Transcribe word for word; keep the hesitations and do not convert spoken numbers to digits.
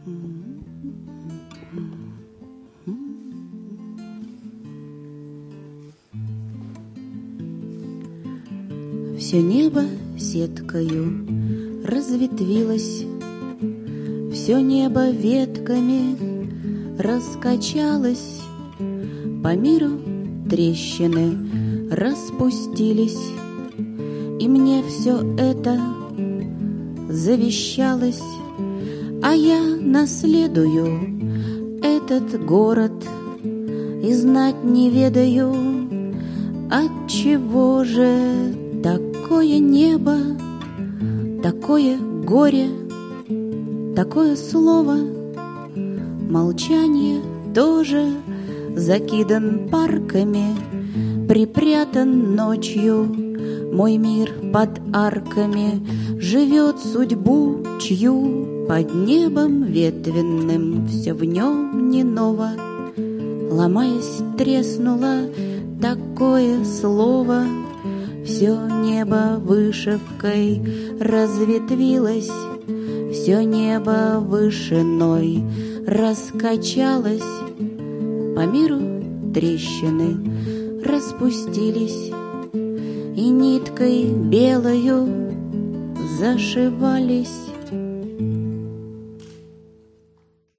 Все небо сеткою разветвилось, все небо ветками раскачалось, по миру трещины распустились, и мне все это завещалось, а я наследую этот город и знать не ведаю, отчего же такое небо, такое горе, такое слово. Молчание тоже закидан парками, припрятан ночью мой мир под арками, живет судьбу чью под небом ветвенным, все в нем не ново. Ломаясь, треснуло такое слово, все небо вышивкой разветвилось, все небо вышиной раскачалось, по миру трещины распустились и ниткой белою зашивались.